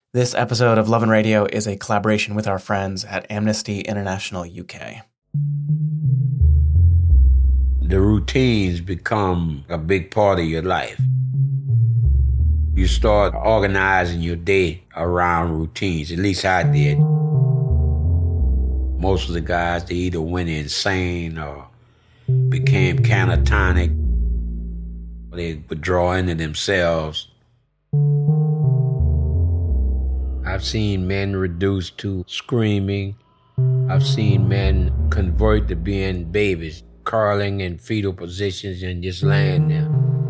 This episode of Love and Radio is a collaboration with our friends at Amnesty International UK. The routines become a big part of your life. You start organizing your day around routines, at least I did. Most of the guys, they either went insane or became catatonic. They would draw into themselves. I've seen men reduced to screaming. I've seen men convert to being babies, curling in fetal positions and just laying there.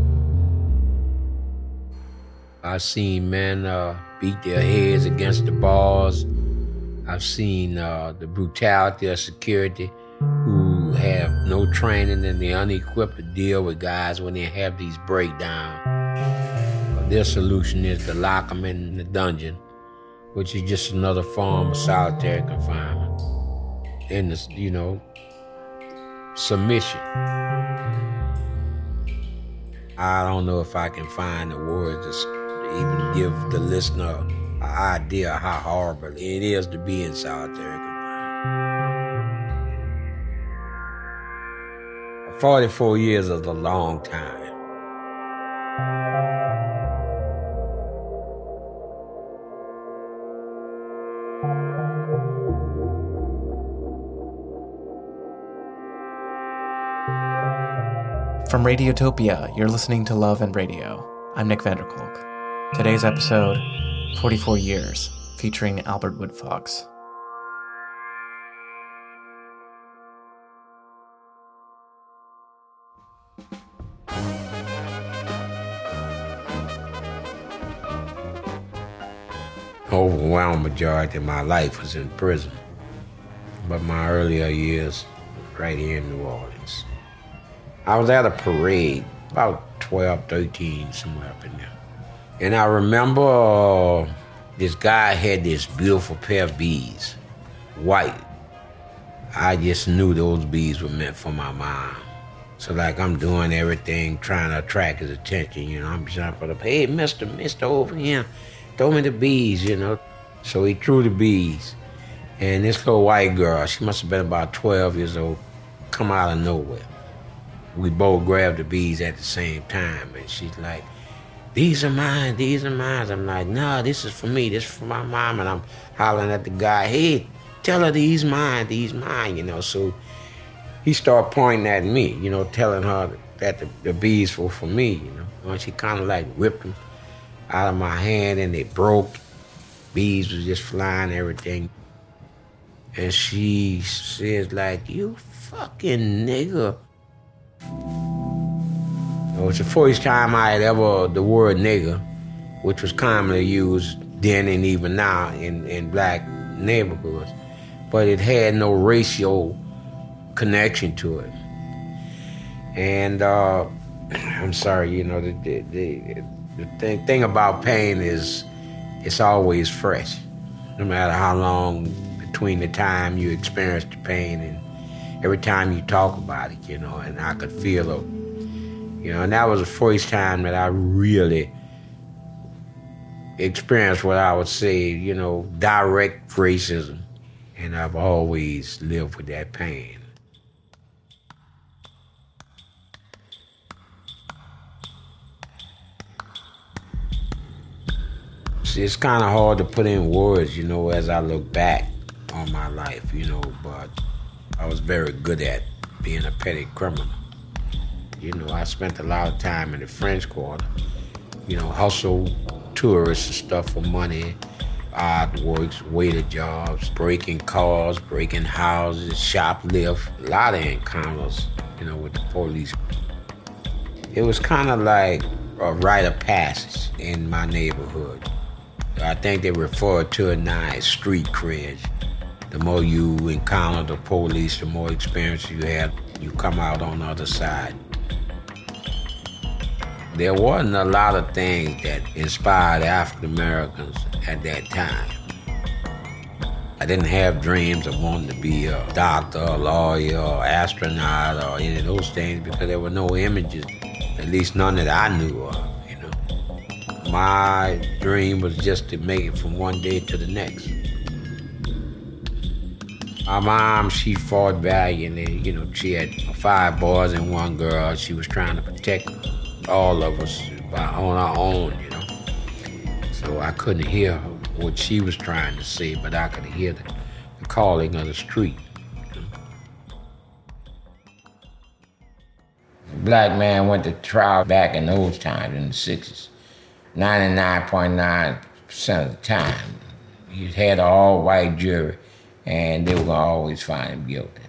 I've seen men beat their heads against the bars. I've seen the brutality of security who have no training and they're unequipped to deal with guys when they have these breakdowns. Their solution is to lock them in the dungeon, which is just another form of solitary confinement. And, submission. I don't know if I can find the words to even give the listener an idea how horrible it is to be in solitary confinement. 44 years is a long time. From Radiotopia, you're listening to Love and Radio. I'm Nick Vanderkolk. Today's episode, 44 Years, featuring Albert Woodfox. Overwhelming majority of my life was in prison, but my earlier years right here in New Orleans. I was at a parade, about 12, 13, somewhere up in there. And I remember this guy had this beautiful pair of beads, white. I just knew those beads were meant for my mom. So I'm doing everything, trying to attract his attention, I'm jumping up, hey, mister, over here, throw me the beads, So he threw the beads. And this little white girl, she must have been about 12 years old, come out of nowhere. We both grabbed the beads at the same time, and she's like, these are mine. I'm like, no, this is for me, this is for my mom, and I'm hollering at the guy, hey, tell her these mine, So he started pointing at me, telling her that the beads were for me, And she kind of ripped them out of my hand, and they broke. Beads was just flying, everything. And she says, you fucking nigga. It was the first time I had ever the word nigger, which was commonly used then and even now in black neighborhoods, but it had no racial connection to it. And I'm sorry, the thing about pain is it's always fresh, no matter how long between the time you experience the pain and every time you talk about it, and I could feel it. And that was the first time that I really experienced what I would say, direct racism. And I've always lived with that pain. See, it's kind of hard to put in words, as I look back on my life, but I was very good at being a petty criminal. I spent a lot of time in the French Quarter, hustle tourists and stuff for money, odd works, waiter jobs, breaking cars, breaking houses, shoplift, a lot of encounters, with the police. It was kind of like a rite of passage in my neighborhood. I think they refer to it now as street cred. The more you encounter the police, the more experience you have, you come out on the other side. There wasn't a lot of things that inspired African Americans at that time. I didn't have dreams of wanting to be a doctor, a lawyer, or astronaut, or any of those things because there were no images, at least none that I knew of, My dream was just to make it from one day to the next. My mom, she fought valiantly. She had 5 boys and 1 girl. She was trying to protect all of us on our own, So I couldn't hear what she was trying to say, but I could hear the calling of the street. Black man went to trial back in those times, in the 60s. 99.9% of the time, he had an all-white jury, and they were going to always find him guilty.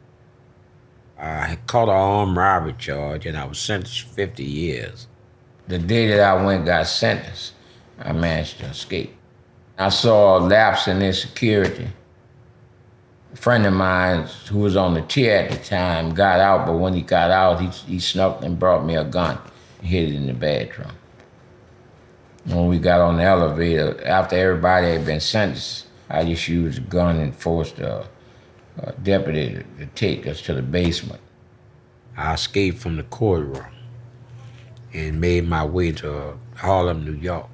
I caught an armed robbery charge, and I was sentenced to 50 years. The day that I went and got sentenced, I managed to escape. I saw a lapse in their security. A friend of mine who was on the tier at the time got out, but when he got out, he snuck and brought me a gun, hid it in the bathroom. When we got on the elevator, after everybody had been sentenced, I just used a gun and forced a deputy to take us to the basement. I escaped from the courtroom and made my way to Harlem, New York.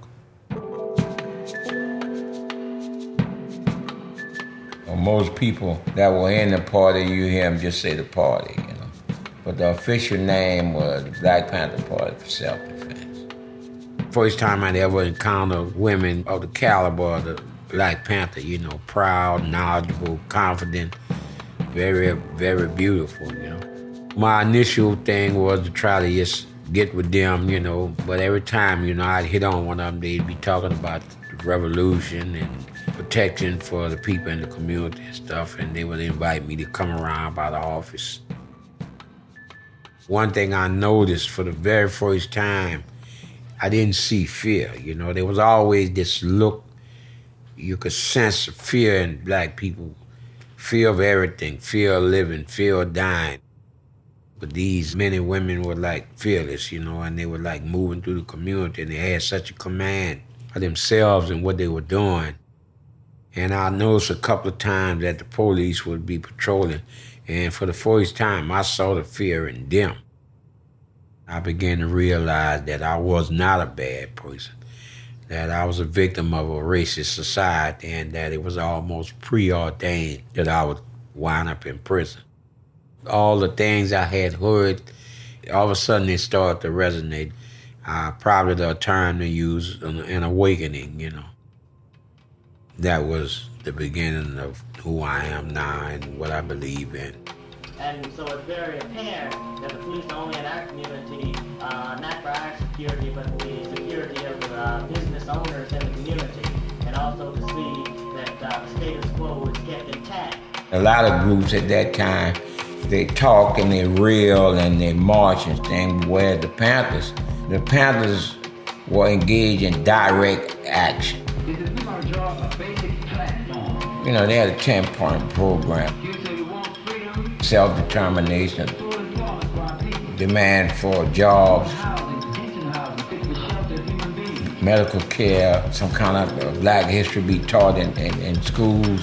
Most people that were in the party, you hear them just say the party, But the official name was the Black Panther Party for Self-Defense. First time I'd ever encountered women of the caliber of the Black Panther, proud, knowledgeable, confident, very, very beautiful, My initial thing was to try to just get with them, but every time, I'd hit on one of them, they'd be talking about the revolution and protection for the people in the community and stuff, and they would invite me to come around by the office. One thing I noticed for the very first time, I didn't see fear. There was always this look, you could sense fear in black people, fear of everything, fear of living, fear of dying. But these men and women were like fearless, and they were like moving through the community, and they had such a command of themselves and what they were doing. And I noticed a couple of times that the police would be patrolling, and for the first time, I saw the fear in them. I began to realize that I was not a bad person, that I was a victim of a racist society, and that it was almost preordained that I would wind up in prison. All the things I had heard, all of a sudden it started to resonate. Probably the term to use, an awakening, That was the beginning of who I am now and what I believe in. And so it's very apparent that the police are only in our community, not for our security, but the security of the business owners in the community, and also to see that the status quo is kept intact. A lot of groups at that time, they talk and they reel and they march and things, where the Panthers were engaged in direct action. They had a 10-point program. Self-determination, demand for jobs, medical care, some kind of black history be taught in schools.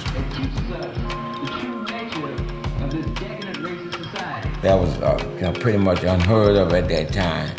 That was pretty much unheard of at that time.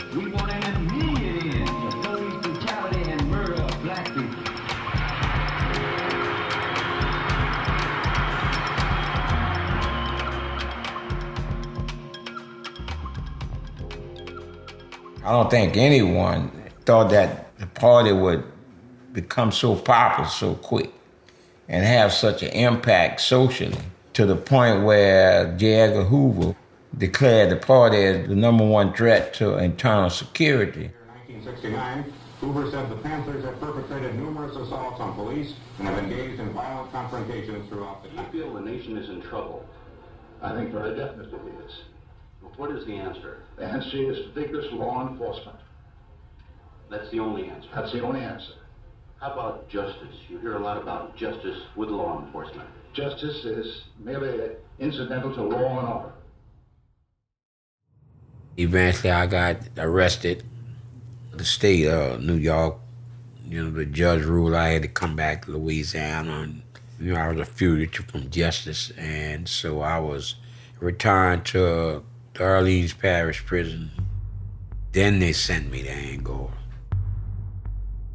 I don't think anyone thought that the party would become so popular so quick and have such an impact socially, to the point where J. Edgar Hoover declared the party as the #1 threat to internal security. In 1969, Hoover said the Panthers have perpetrated numerous assaults on police and have engaged in violent confrontations throughout the country. Do you feel the nation is in trouble? I think very definitely it is. What is the answer? The answer is vigorous law enforcement. That's the only answer? That's the only answer. How about justice? You hear a lot about justice with law enforcement. Justice is merely incidental to law and order. Eventually I got arrested. The state of New York, the judge ruled I had to come back to Louisiana, and I was a fugitive from justice, and so I was returned to the Orleans Parish Prison. Then they sent me to Angola.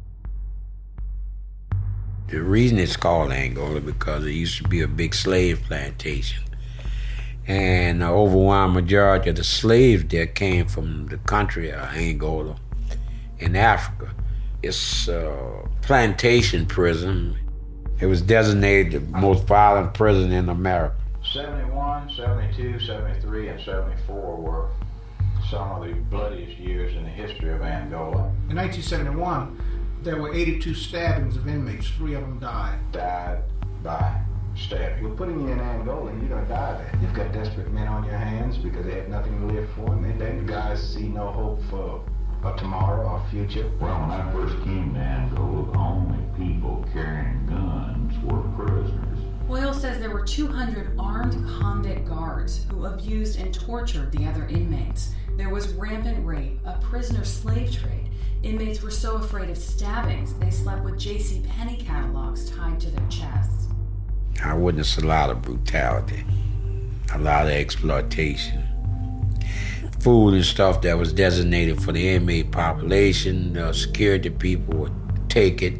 The reason it's called Angola because it used to be a big slave plantation. And the overwhelming majority of the slaves there came from the country of Angola in Africa. It's a plantation prison. It was designated the most violent prison in America. 71, 72, 73, and 74 were some of the bloodiest years in the history of Angola. In 1971, there were 82 stabbings of inmates. 3 of them died. Died by stabbing. We're putting you in Angola and you're going to die there. You've got desperate men on your hands because they have nothing to live for, and then guys see no hope for a tomorrow or a future. Well, when I first came to Angola, the only people carrying guns were prisoners. Hoyle says there were 200 armed convict guards who abused and tortured the other inmates. There was rampant rape, a prisoner slave trade. Inmates were so afraid of stabbings, they slept with J.C. Penney catalogs tied to their chests. I witnessed a lot of brutality, a lot of exploitation. Food and stuff that was designated for the inmate population, the security people would take it.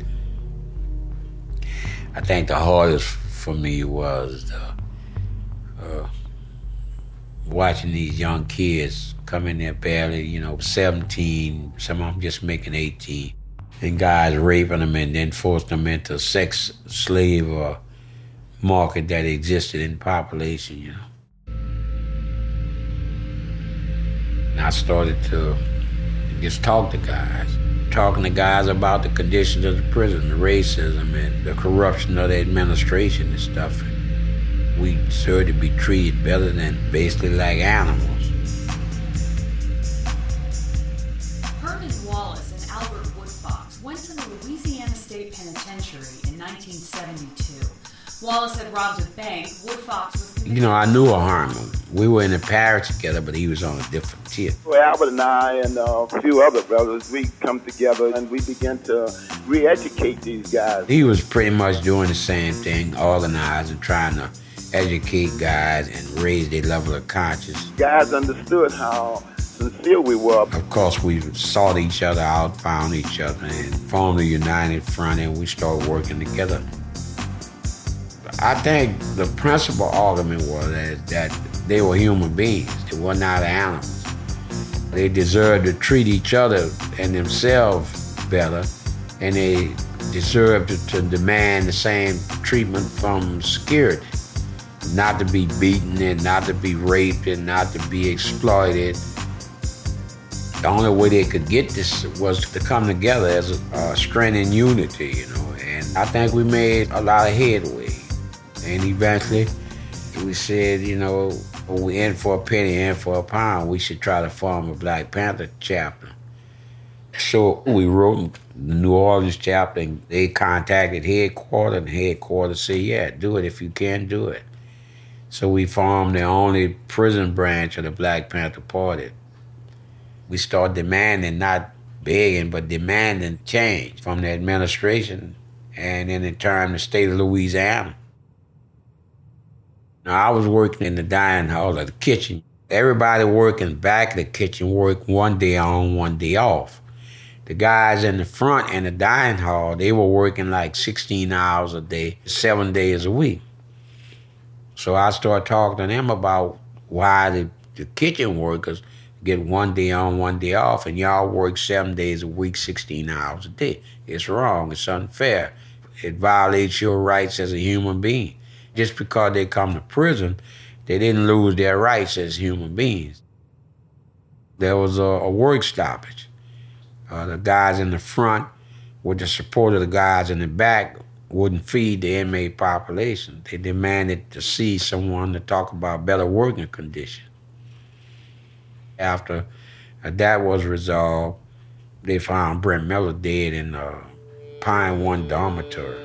I think the hardest for me was watching these young kids come in there barely, 17, some of them just making 18, and guys raping them and then forcing them into sex slave market that existed in the population, And I started to just talking to guys about the conditions of the prison, the racism and the corruption of the administration and stuff. We deserve to be treated better than basically like animals. Herman Wallace and Albert Woodfox went to the Louisiana State Penitentiary in 1972. Wallace had robbed a bank. Woodfox was... I knew of Herman. We were in the parish together, but he was on a different tip. Well, Albert and I and a few other brothers, we come together and we began to re-educate these guys. He was pretty much doing the same thing, organizing, trying to educate guys and raise their level of consciousness. Guys understood how sincere we were. Of course, we sought each other out, found each other, and formed a united front, and we started working together. I think the principal argument was that they were human beings. They were not animals. They deserved to treat each other and themselves better, and they deserved to demand the same treatment from security. Not to be beaten and not to be raped and not to be exploited. The only way they could get this was to come together as a strength and unity, And I think we made a lot of headway. And eventually, we said, when we in for a penny, in for a pound, we should try to form a Black Panther chapter. So we wrote the New Orleans chapter, and they contacted headquarters, and headquarters said, yeah, do it if you can do it. So we formed the only prison branch of the Black Panther Party. We started demanding, not begging, but demanding change from the administration and then in turn the state of Louisiana. Now, I was working in the dining hall of the kitchen. Everybody working back of the kitchen worked one day on, one day off. The guys in the front in the dining hall, they were working like 16 hours a day, 7 days a week. So I started talking to them about why the kitchen workers get 1 day on, 1 day off, and y'all work 7 days a week, 16 hours a day. It's wrong. It's unfair. It violates your rights as a human being. Just because they come to prison, they didn't lose their rights as human beings. There was a work stoppage. The guys in the front, with the support of the guys in the back, wouldn't feed the inmate population. They demanded to see someone to talk about better working conditions. After that was resolved, they found Brent Miller dead in Pine 1 dormitory.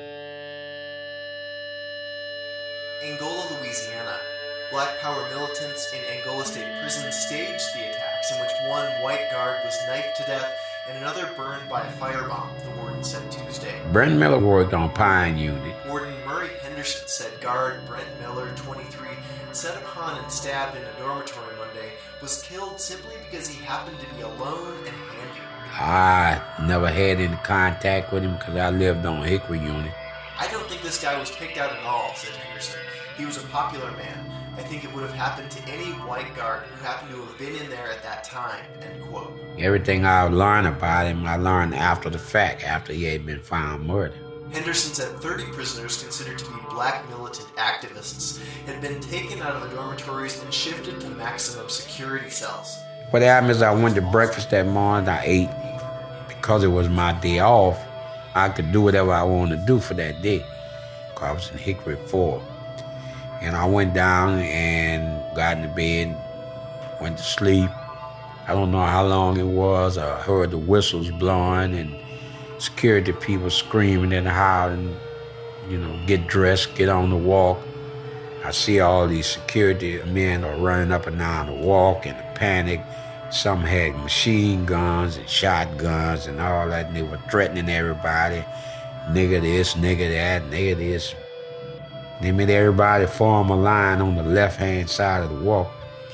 Angola, Louisiana. Black Power militants in Angola State Prison staged the attacks in which one white guard was knifed to death and another burned by a firebomb, the warden said Tuesday. Brent Miller worked on Pine Unit. Warden Murray Henderson said guard Brent Miller, 23, set upon and stabbed in a dormitory Monday, was killed simply because he happened to be alone and handy. I never had any contact with him because I lived on Hickory Unit. I don't think this guy was picked out at all, said Henderson. He was a popular man. I think it would have happened to any white guard who happened to have been in there at that time, end quote. Everything I learned about him, I learned after the fact, after he had been found murdered. Henderson said 30 prisoners considered to be black militant activists had been taken out of the dormitories and shifted to maximum security cells. What happened is I went to breakfast that morning. I ate. Because it was my day off, I could do whatever I wanted to do for that day. I was in Hickory 4. And I went down and got in the bed, went to sleep. I don't know how long it was. I heard the whistles blowing and security people screaming and howling, get dressed, get on the walk. I see all these security men are running up and down the walk in a panic. Some had machine guns and shotguns and all that, and they were threatening everybody. Nigger this, nigger that, nigger this. They made everybody form a line on the left-hand side of the walk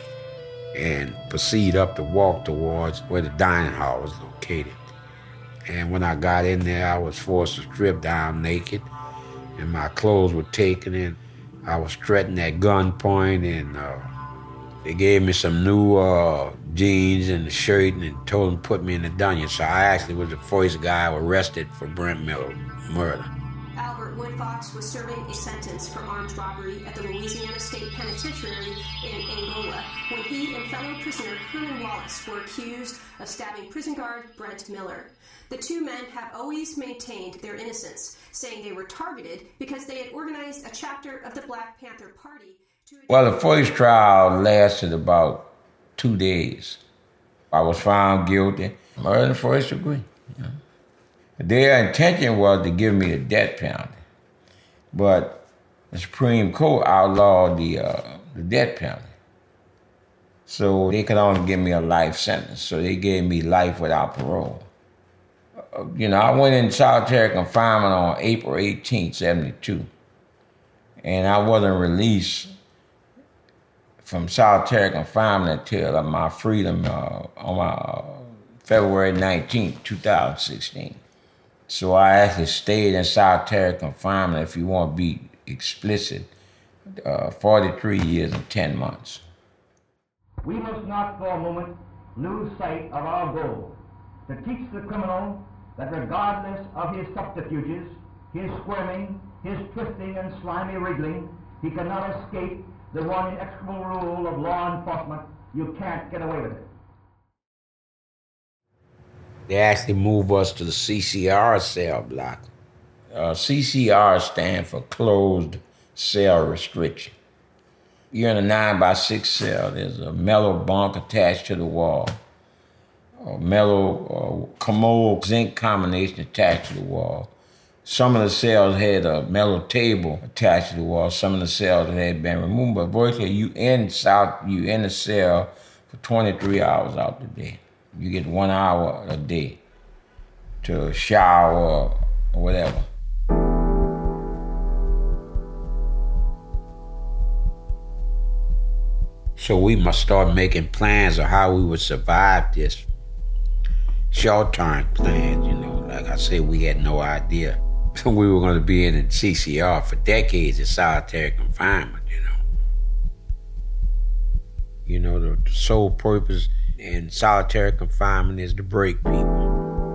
and proceed up the walk towards where the dining hall was located. And when I got in there, I was forced to strip down naked, and my clothes were taken, and I was threatened at gunpoint, and they gave me some new jeans and a shirt and told them to put me in the dungeon. So I actually was the first guy arrested for Brent Miller murder. Albert Woodfox was serving a sentence for armed robbery at the Louisiana State Penitentiary in Angola when he and fellow prisoner Herman Wallace were accused of stabbing prison guard Brent Miller. The two men have always maintained their innocence, saying they were targeted because they had organized a chapter of the Black Panther Party. Well, the first trial lasted about 2 days. I was found guilty, murder in the first degree. Their intention was to give me a death penalty, but the Supreme Court outlawed the death penalty. So they could only give me a life sentence, so they gave me life without parole. I went in solitary confinement on April 18, 1972, and I wasn't released from solitary confinement until my freedom on February 19, 2016. So I actually stayed in solitary confinement, if you want to be explicit, 43 years and 10 months. We must not for a moment lose sight of our goal, to teach the criminal that regardless of his subterfuges, his squirming, his twisting and slimy wriggling, he cannot escape the one inexorable rule of law enforcement: you can't get away with it. They actually moved us to the CCR cell block. CCR stands for closed cell restriction. You're in a 9x6 cell. There's a metal bunk attached to the wall, a metal commode zinc combination attached to the wall. Some of the cells had a metal table attached to the wall. Some of the cells had been removed, but virtually you in the cell for 23 hours out the day. You get 1 hour a day to shower or whatever. So we must start making plans of how we would survive this. Short-term plans, Like I said, we had no idea. We were going to be in CCR for decades in solitary confinement, The sole purpose in solitary confinement is to break people.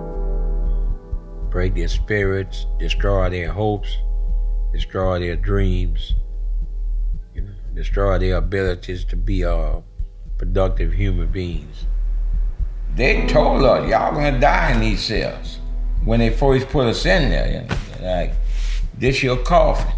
Break their spirits, destroy their hopes, destroy their dreams, destroy their abilities to be productive human beings. They told us, y'all gonna die in these cells. When they first put us in there, like, this your coffin.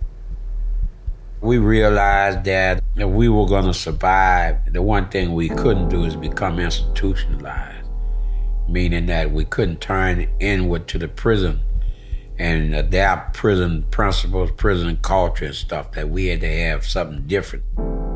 We realized that if we were gonna survive, the one thing we couldn't do is become institutionalized, meaning that we couldn't turn inward to the prison and adapt prison principles, prison culture and stuff, that we had to have something different.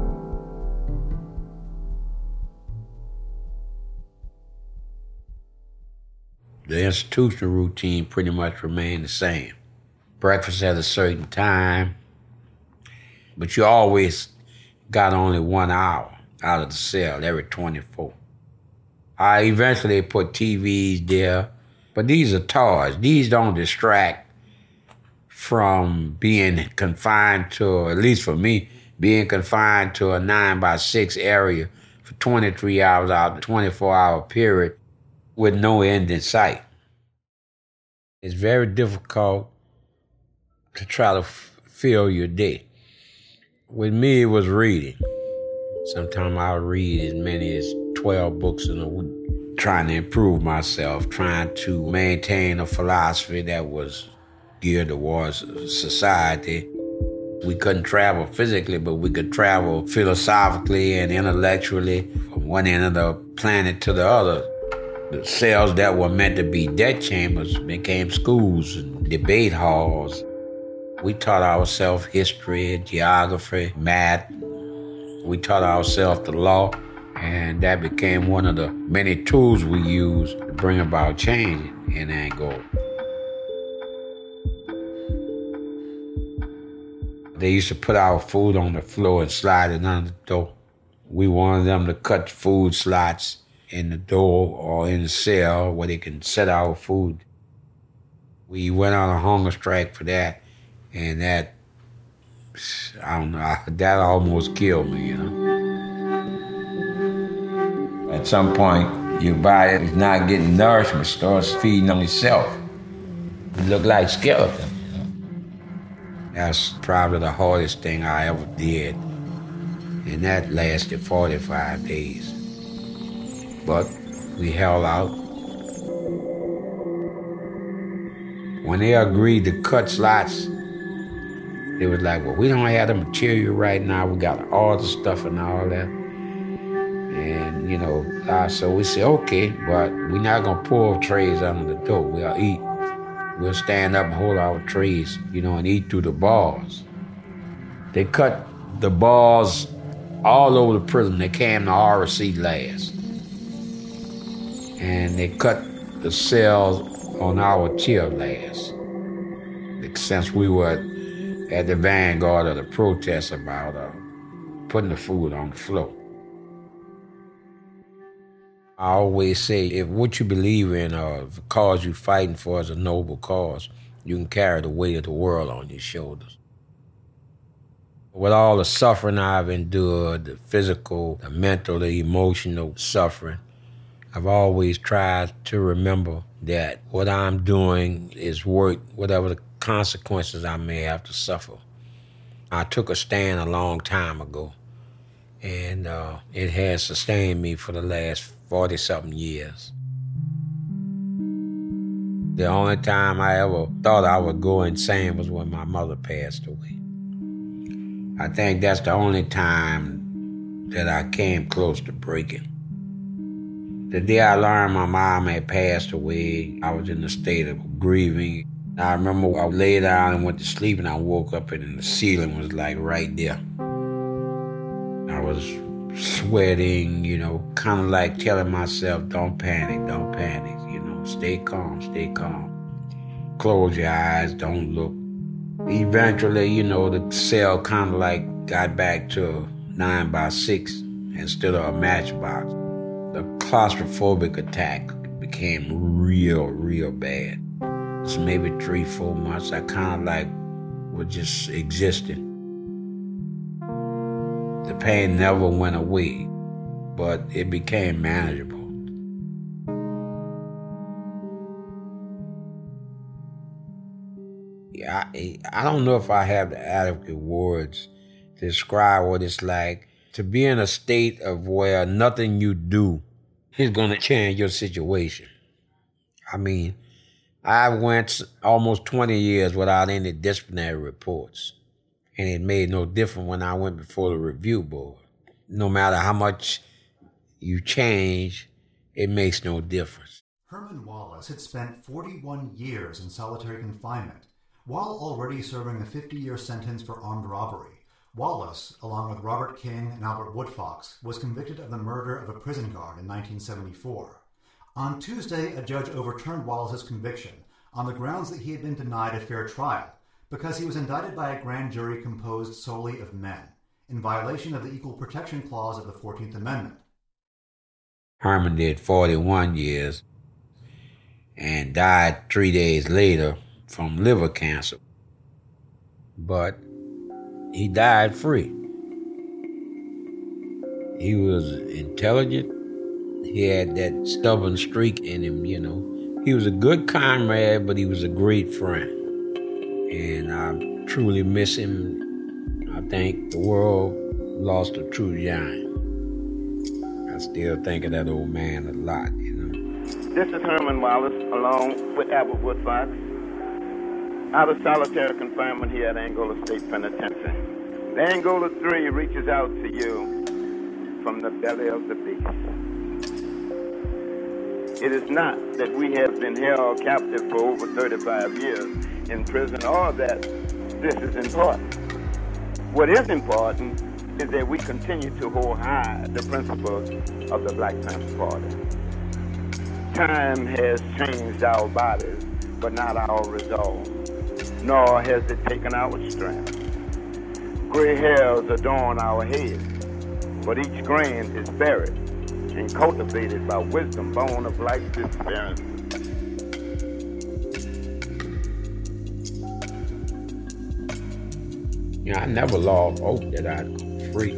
The institutional routine pretty much remained the same. Breakfast at a certain time, but you always got only 1 hour out of the cell every 24 I eventually put TVs there, but these are toys. These don't distract from being confined to, at least for me, being confined to a 9x6 area for 23 hours out of a 24-hour period with no end in sight. It's very difficult to try to fill your day. With me, it was reading. Sometimes I'll read as many as 12 books in a week, trying to improve myself, trying to maintain a philosophy that was geared towards society. We couldn't travel physically, but we could travel philosophically and intellectually from one end of the planet to the other. The cells that were meant to be death chambers became schools and debate halls. We taught ourselves history, geography, math. We taught ourselves the law, and that became one of the many tools we used to bring about change in Angola. They used to put our food on the floor and slide it under the door. We wanted them to cut food slots in the door or in the cell where they can set our food. We went on a hunger strike for that, and that, I don't know, that almost killed me, you know. At some point, your body is not getting nourishment, starts feeding on itself. You look like skeleton. That's probably the hardest thing I ever did. And that lasted 45 days. But we held out. When they agreed to cut slots, they was like, well, we don't have the material right now. We got all the stuff and all that. And, you know, so we said, okay, but we're not going to pull trays under the door. We'll eat. We'll stand up and hold our trays, you know, and eat through the bars. They cut the bars all over the prison. They came to RC last. And they cut the cells on our chair last. Since we were at the vanguard of the protest about putting the food on the floor. I always say, if what you believe in or the cause you're fighting for is a noble cause, you can carry the weight of the world on your shoulders. With all the suffering I've endured, the physical, the mental, the emotional suffering, I've always tried to remember that what I'm doing is worth whatever the consequences I may have to suffer. I took a stand a long time ago, and it has sustained me for the last 40-something years. The only time I ever thought I would go insane was when my mother passed away. I think that's the only time that I came close to breaking. The day I learned my mom had passed away, I was in a state of grieving. I remember I lay down and went to sleep, and I woke up and the ceiling was like right there. I was sweating, you know, kind of like telling myself, don't panic, you know, stay calm. Close your eyes, don't look. Eventually, you know, the cell kind of like got back to 9x6 instead of a matchbox. The claustrophobic attack became real bad. So maybe 3-4 months, I kind of like was just existing. The pain never went away, but it became manageable. Yeah, I don't know if I have the adequate words to describe what it's like to be in a state of where nothing you do is going to change your situation. I mean, I went almost 20 years without any disciplinary reports. And it made no difference when I went before the review board. No matter how much you change, it makes no difference. Herman Wallace had spent 41 years in solitary confinement. While already serving a 50-year sentence for armed robbery, Wallace, along with Robert King and Albert Woodfox, was convicted of the murder of a prison guard in 1974. On Tuesday, a judge overturned Wallace's conviction on the grounds that he had been denied a fair trial because he was indicted by a grand jury composed solely of men, in violation of the Equal Protection Clause of the 14th Amendment. Herman did 41 years and died 3 days later from liver cancer. But he died free. He was intelligent. He had that stubborn streak in him, you know. He was a good comrade, but he was a great friend. And I truly miss him. I think the world lost a true giant. I still think of that old man a lot, you know. This is Herman Wallace, along with Albert Woodfox, out of solitary confinement here at Angola State Penitentiary. The Angola 3 reaches out to you from the belly of the beast. It is not that we have been held captive for over 35 years in prison, or that this is important. What is important is that we continue to hold high the principles of the Black Panther Party. Time has changed our bodies, but not our resolve, nor has it taken our strength. Gray hairs adorn our heads, but each grain is buried and cultivated by wisdom born of life's experiences. You know, I never lost hope that I'd go free.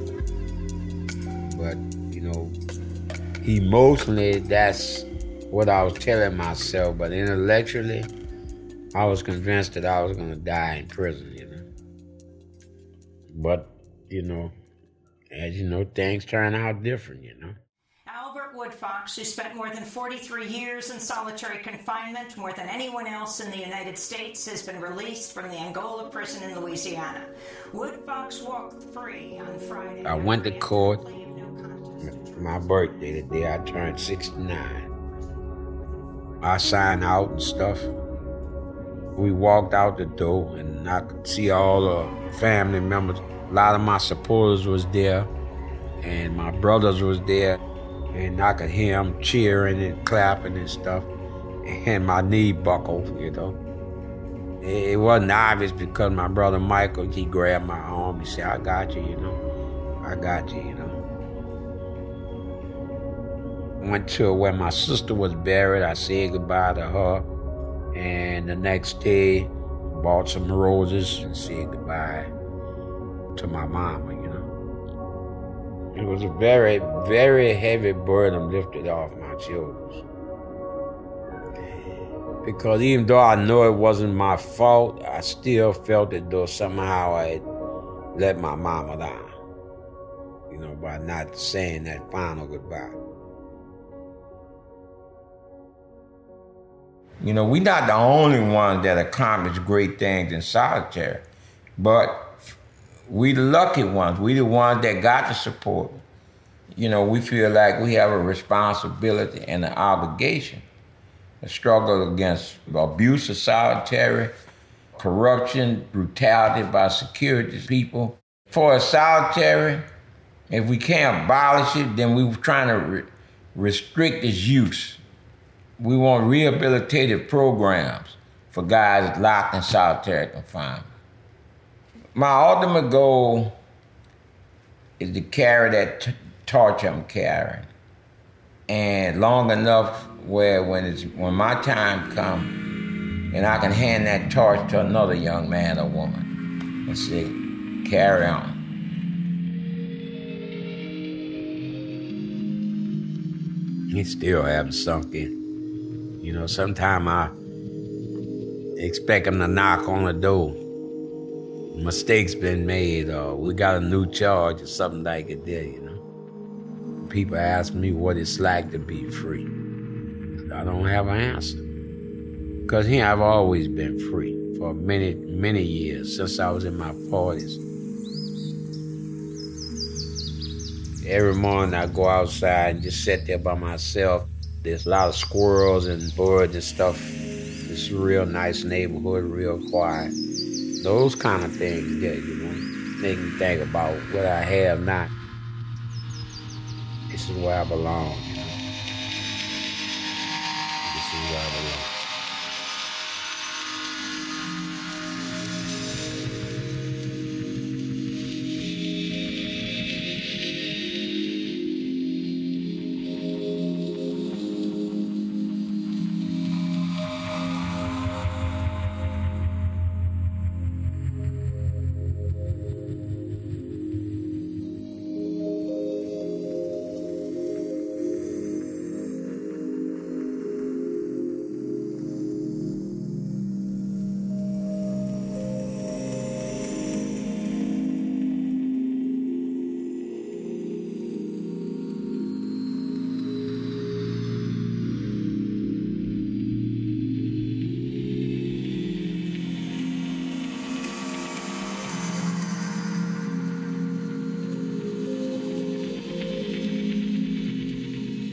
But, you know, emotionally, that's what I was telling myself. But intellectually, I was convinced that I was going to die in prison, you know. But, you know, as you know, things turn out different, you know. Albert Woodfox, who spent more than 43 years in solitary confinement, more than anyone else in the United States, has been released from the Angola prison in Louisiana. Woodfox walked free on Friday. I went to court. My birthday, the day I turned 69. I signed out and stuff. We walked out the door, and I could see all the family members. A lot of my supporters was there, and my brothers was there, and I could hear them cheering and clapping and stuff, and my knee buckled, you know. It wasn't obvious because my brother Michael, he grabbed my arm, he said, I got you, you know. I got you, you know. Went to where my sister was buried. I said goodbye to her, and the next day, bought some roses and said goodbye to my mama, you know. It was a very, very heavy burden lifted off my shoulders. Because even though I know it wasn't my fault, I still felt as though somehow I had let my mama down, you know, by not saying that final goodbye. You know, we're not the only ones that accomplish great things in solitary, but we the lucky ones. We the ones that got the support. You know, we feel like we have a responsibility and an obligation to struggle against abuse of solitary, corruption, brutality by security people. For a solitary, if we can't abolish it, then we were trying to restrict its use. We want rehabilitative programs for guys locked in solitary confinement. My ultimate goal is to carry that torch I'm carrying, and long enough where when my time comes, and I can hand that torch to another young man or woman and say, carry on. It still haven't sunk in. You know, sometimes I expect them to knock on the door. Mistakes been made, or we got a new charge or something like it there, you know. People ask me what it's like to be free. I don't have an answer. Because here I've always been free for many, many years, since I was in my 40s. Every morning I go outside and just sit there by myself. There's a lot of squirrels and birds and stuff. It's a real nice neighborhood, real quiet. Those kind of things that, you know, make me think about what I have now. This is where I belong, you know. This is where I belong.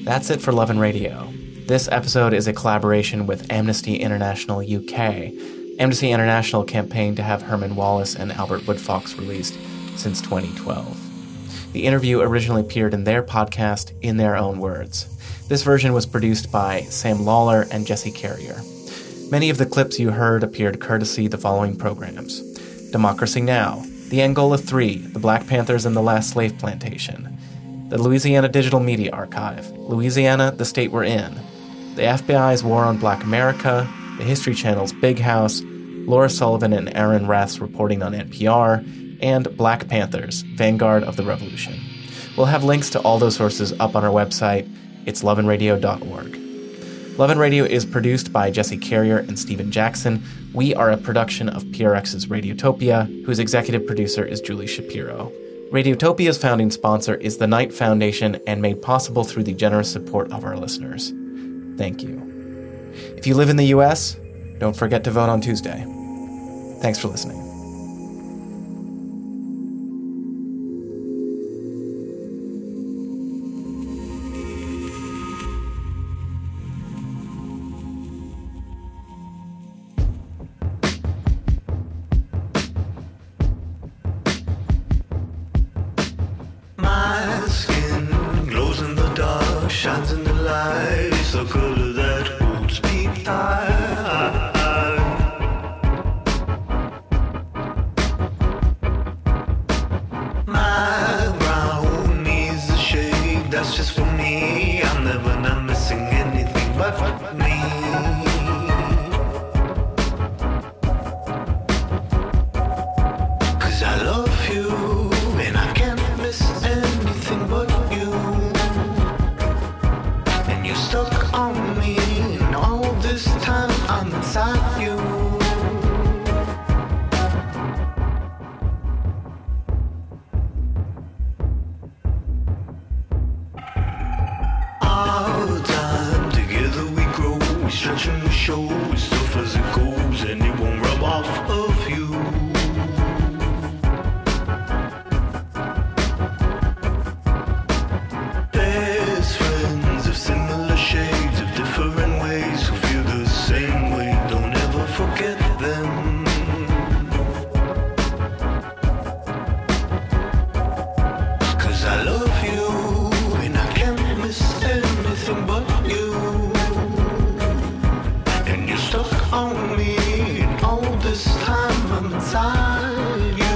That's it for Love and Radio. This episode is a collaboration with Amnesty International UK. Amnesty International campaigned to have Herman Wallace and Albert Woodfox released since 2012. The interview originally appeared in their podcast, In Their Own Words. This version was produced by Sam Lawler and Jesse Carrier. Many of the clips you heard appeared courtesy the following programs: Democracy Now!, The Angola 3, The Black Panthers and the Last Slave Plantation, the Louisiana Digital Media Archive, Louisiana, the State We're In, the FBI's War on Black America, the History Channel's Big House, Laura Sullivan and Aaron Rath's reporting on NPR, and Black Panthers, Vanguard of the Revolution. We'll have links to all those sources up on our website. It's loveandradio.org. Love and Radio is produced by Jesse Carrier and Stephen Jackson. We are a production of PRX's Radiotopia, whose executive producer is Julie Shapiro. Radiotopia's founding sponsor is the Knight Foundation and made possible through the generous support of our listeners. Thank you. If you live in the U.S., don't forget to vote on Tuesday. Thanks for listening. My skin glows in the dark, shines in the light. It's the color that holds me tight. My brown needs a shade that's just for me. I'm never not missing anything but me. Cause I love you and I can't miss anything but you. And you're stuck on me, and all this time I'm inside you. Our time together we grow, we stretch and we show, it's tough as it goes, and it won't rub off of you. Best friends of similar shades, of different ways, who feel the same way, don't ever forget them. Cause I love you, and I can't miss anything but you. And you're stuck on me, and all this time I'm inside you.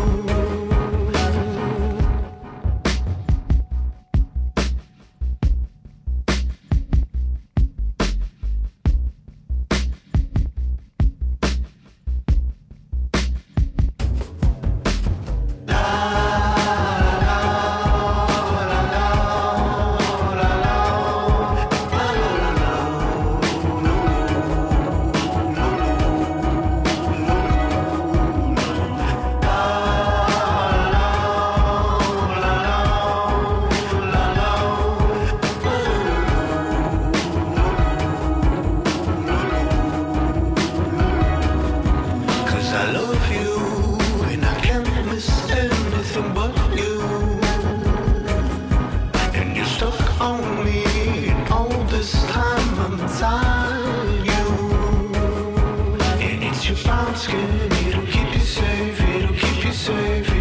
Cause I love you, and I can't miss anything but you. And you're stuck on me, and all this time I'm inside you. And it's your brown skin, it'll keep you safe, it'll keep you safe.